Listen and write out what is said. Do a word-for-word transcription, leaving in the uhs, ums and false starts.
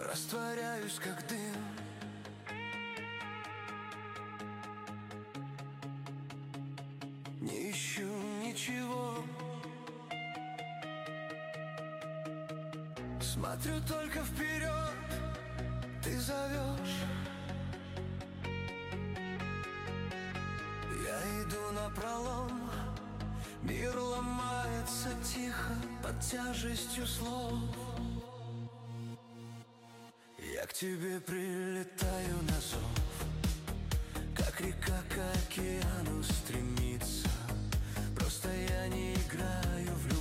растворяюсь, как дым. Не ищу ничего, смотрю только вперед. Ты зовешь, я иду напролом. Мир ломается тихо под тяжестью слов. Я к тебе прилетаю на зов, как река к океану стремится. Просто я не играю в любовь.